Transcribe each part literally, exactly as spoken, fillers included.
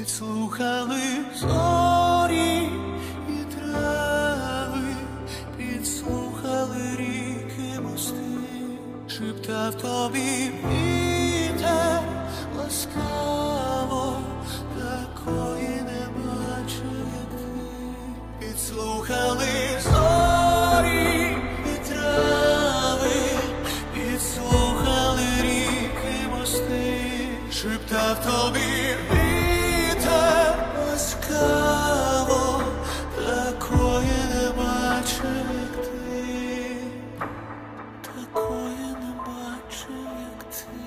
Підслухали зорі і трави, підслухали ріки, мости, шептав тобі вітер ласкаво, такої не бачив, як ти. Підслухали зорі і трави, підслухали ріки, мости, шептав тобі ласкаво, такої не бачив, як ти, такої не бачив, як ти.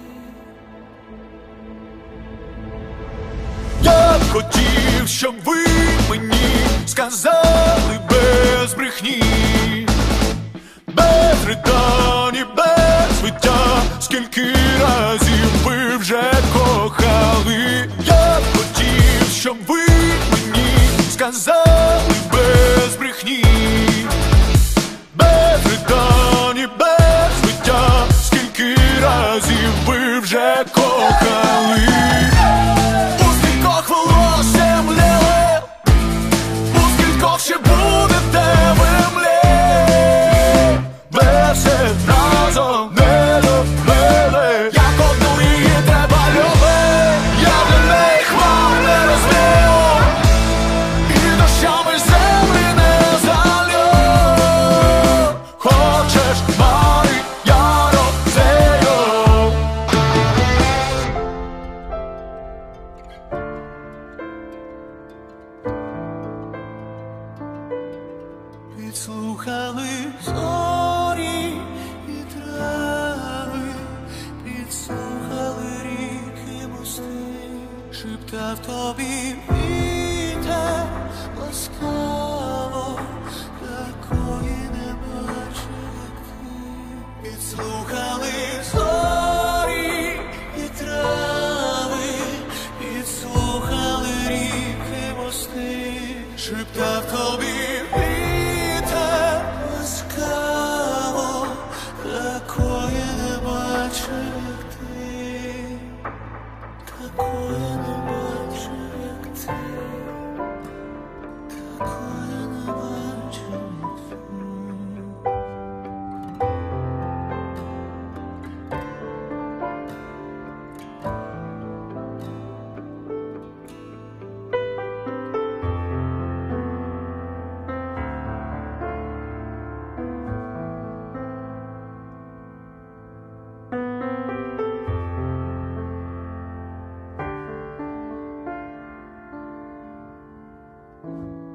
Я б хотів, щоб ви мені сказали без брехні, без ридань і без виття, скільки разів ви вже кохали. Я б хотів, щоб ви сказали без брехні, без ридань і без виття, скільки разів ви вже кохали. У скількох волоссям мліли, у скількох ще будете ви млі, ви все разом не любили, як одну її треба любити. Я для неї хмар не розлив, дощами землі не залю. Хочеш мари, я розсею. Підслухали зорі і трави, підслухали ріки, мости, шептав тобі вітер ласкаво, такої не бачив, як ти. Підслухали зорі і трави, підслухали ріки, мости, шептав тобі вітер ласкаво, такої не бачив, як ти, такої не бачив, як ти. Thank you.